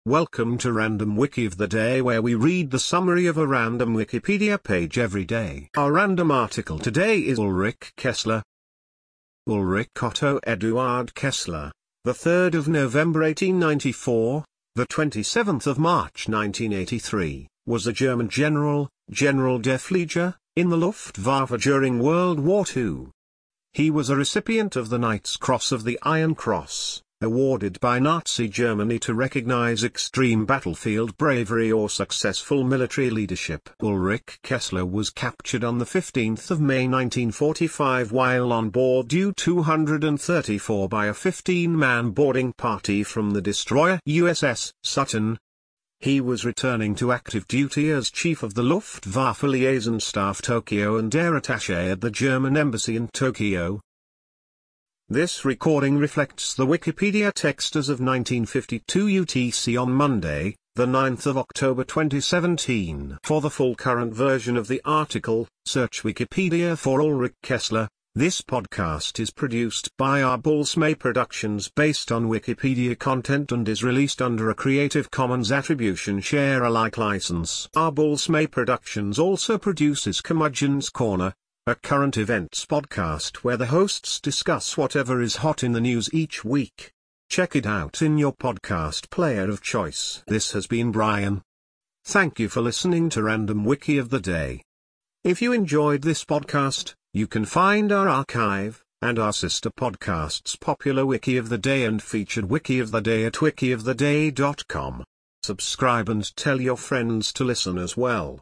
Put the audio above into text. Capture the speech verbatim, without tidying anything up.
Welcome to Random Wiki of the Day, where we read the summary of a random Wikipedia page every day. Our random article today is Ulrich Kessler. Ulrich Otto Eduard Kessler, the third of November eighteen ninety-four, the twenty-seventh of March nineteen eighty-three, was a German general, General der Flieger, in the Luftwaffe during World War Two. He was a recipient of the Knight's Cross of the Iron Cross, awarded by Nazi Germany to recognize extreme battlefield bravery or successful military leadership. Ulrich Kessler was captured on the fifteenth of May nineteen forty-five while on board U two thirty-four by a fifteen-man boarding party from the destroyer U S S Sutton. He was returning to active duty as chief of the Luftwaffe Liaison Staff Tokyo and air attaché at the German embassy in Tokyo. This recording reflects the Wikipedia text as of nineteen fifty-two U T C on Monday, the ninth of October twenty seventeen. For the full current version of the article, search Wikipedia for Ulrich Kessler. This podcast is produced by Arbulsmay Productions based on Wikipedia content and is released under a Creative Commons Attribution Share Alike license. Arbulsmay Productions also produces Curmudgeon's Corner, a current events podcast where the hosts discuss whatever is hot in the news each week. Check it out in your podcast player of choice. This has been Brian. Thank you for listening to Random Wiki of the Day. If you enjoyed this podcast, you can find our archive, and our sister podcasts Popular Wiki of the Day and Featured Wiki of the Day at wiki of the day dot com. Subscribe and tell your friends to listen as well.